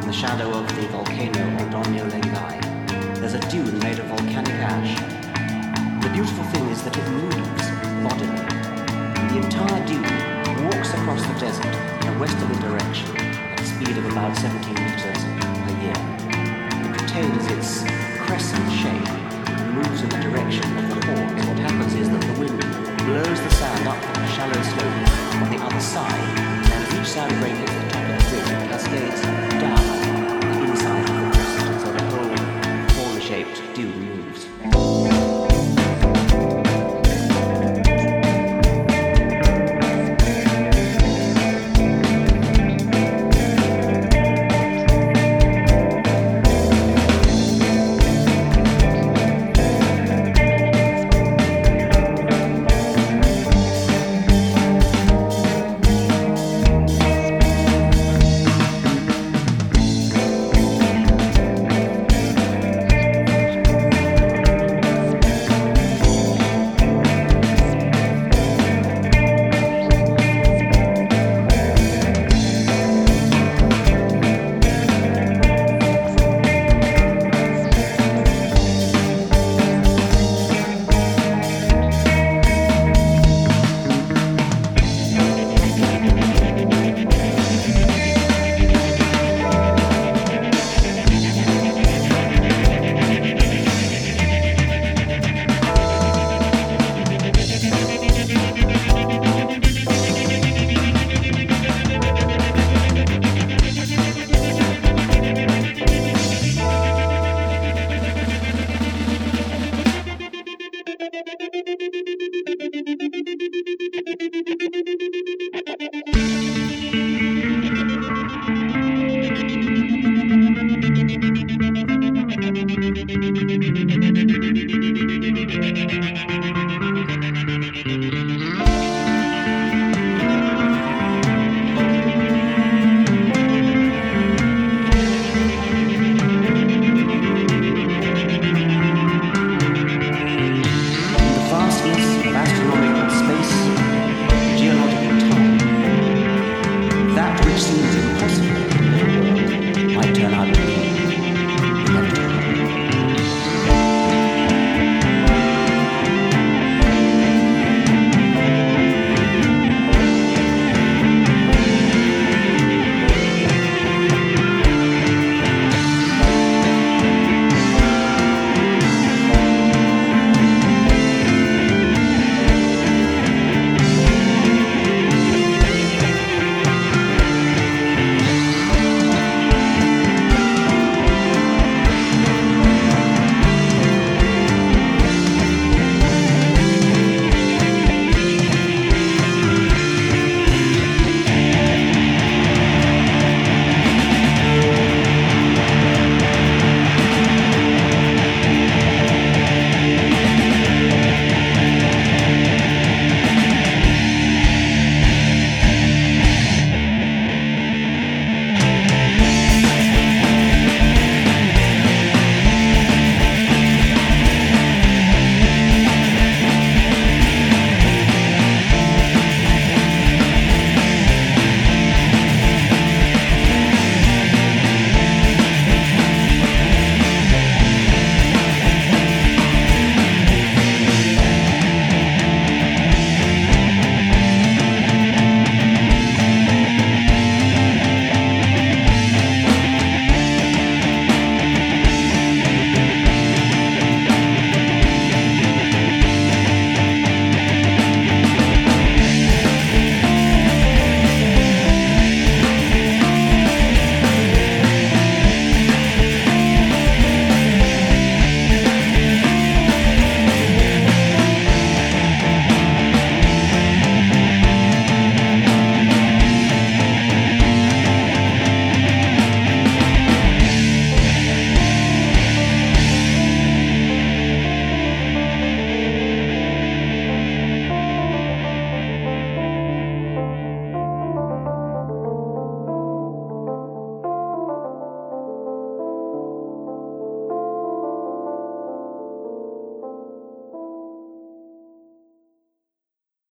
the shadow of the volcano Ondonio Lengai. There's a dune made of volcanic ash. The beautiful thing is that it moves bodily. The entire dune walks across the desert in a westerly direction at a speed of about 17 meters per year. It retains its crescent shape and moves in the direction of the horns. What happens is that the wind blows the sand up the shallow slope on the other side, and as each sand grain hits the top of the ridge, it cascades